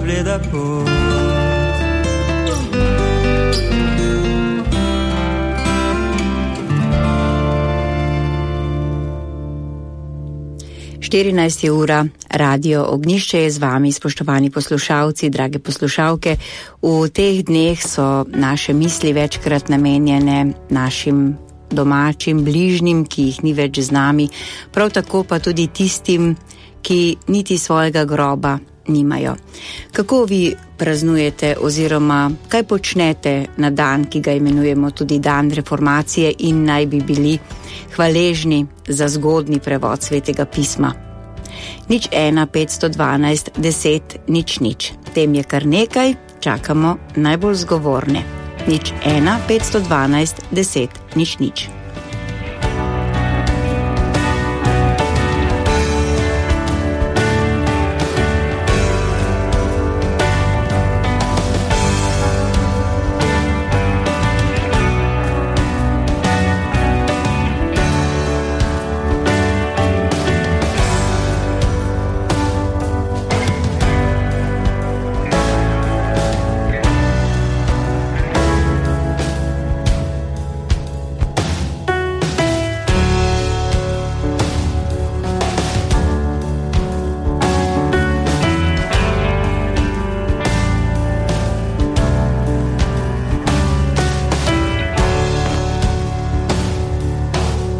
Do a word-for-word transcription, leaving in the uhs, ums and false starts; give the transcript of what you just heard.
bleda pot. štirinajsta ura, Radio Ognjišče je z vami, spoštovani poslušalci, drage poslušalke. V teh dneh so naše misli večkrat namenjene našim domačim bližnjim, ki jih ni več z nami, prav tako pa tudi tistim, ki niti svojega groba nimajo. Kako vi praznujete oziroma kaj počnete na dan, ki ga imenujemo tudi dan reformacije in naj bi bili hvaležni za zgodnji prevod Svetega pisma? Nič ena, petsto dvanajst, deset, nič nič. Tem je kar nekaj, čakamo najbolj zgovorne. Nič ena, petsto dvanajst, deset, nič nič.